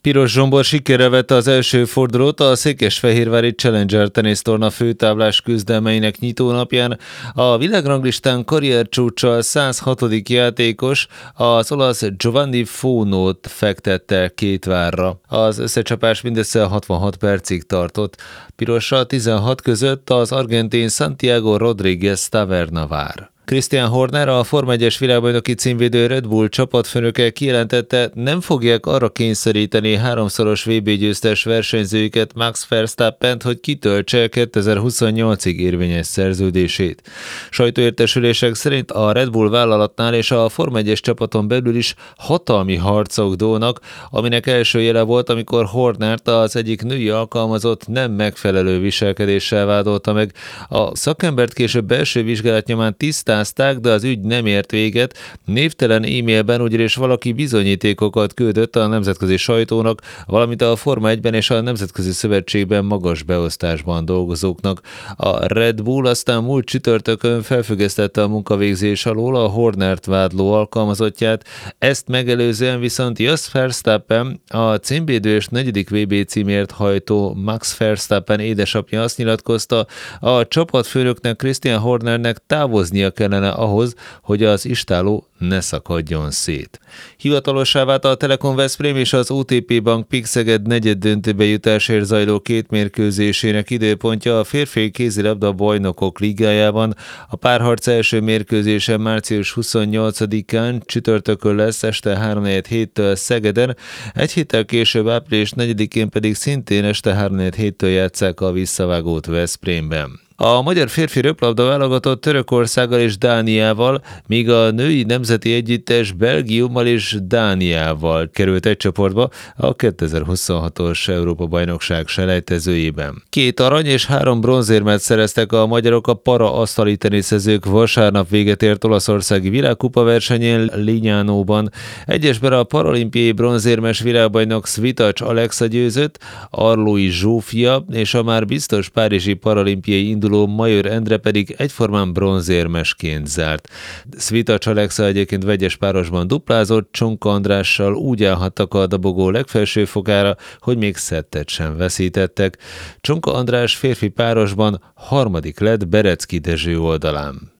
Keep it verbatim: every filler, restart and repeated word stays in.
Piros Zsombor sikerrel vette az első fordulót a székesfehérvári Challenger tenisztorna főtáblás küzdelmeinek nyitónapján. A világranglistán karriercsúccsal száz hatodik játékos, az olasz Giovanni Fonót fektette két várra. Az összecsapás mindössze hatvanhat percig tartott. Pirosra tizenhat között az argentin Santiago Rodríguez Taverna vár. Christian Horner, a Forma egyes világbajnoki címvédő Red Bull csapatfőnöke kijelentette, nem fogják arra kényszeríteni háromszoros vé bé győztes versenyzőjüket, Max Verstappent, hogy kitöltse kétezer-huszonnyolcig érvényes szerződését. Sajtóértesülések szerint a Red Bull vállalatnál és a Forma egyes csapaton belül is hatalmi harcok dólnak, aminek első jele volt, amikor Hornert az egyik női alkalmazott nem megfelelő viselkedéssel vádolta meg. A szakembert később belső vizsgálat nyomán tisztán de az ügy nem ért véget. Névtelen e-mailben ugyanis valaki bizonyítékokat küldött a nemzetközi sajtónak, valamint a Forma egyben és a Nemzetközi Szövetségben magas beosztásban dolgozóknak. A Red Bull aztán múlt csütörtökön felfüggesztette a munkavégzés alól a Hornert vádló alkalmazottját, ezt megelőzően viszont Jos Verstappen, a címvédő és negyedik vé bé címért hajtó Max Verstappen édesapja azt nyilatkozta, a csapatfőnöknek Christian Hornernek távoznia kellene ahhoz, hogy az istálló ne szakadjon szét. Hivatalossá vált a Telekom Veszprém és az o té pé Bank Pik Szeged negyeddöntőbe jutásért zajló két mérkőzésének időpontja a férfi kézilabda bajnokok ligájában. A párharc első mérkőzése március huszonnyolcadikán csütörtökön lesz este háromnegyed héttől Szegeden, egy héttel később április negyedikén pedig szintén este háromnegyed héttől játsszák a visszavágót Veszprémben. A magyar férfi röplabda válogatott Törökországgal és Dániával, míg a női nemzeti együttes Belgiummal és Dániával került egy csoportba a kétezer-huszonhatos Európa-bajnokság selejtezőjében. Két arany és három bronzérmet szereztek a magyarok a para asztali teniszezők vasárnap véget ért olaszországi világkupa versenyén Lignánóban. Egyesben a paralimpiai bronzérmes világbajnok Svitacs Alexa győzött, Arlói Zsófia és a már biztos párizsi paralimpiai induló Major Endre pedig egyformán bronzérmesként zárt. Svitacs Alexa egyébként vegyes párosban duplázott, Csonka Andrással úgy állhattak a dabogó legfelső fokára, hogy még szettet sem veszítettek. Csonka András férfi párosban harmadik lett Berecki Dezső oldalán.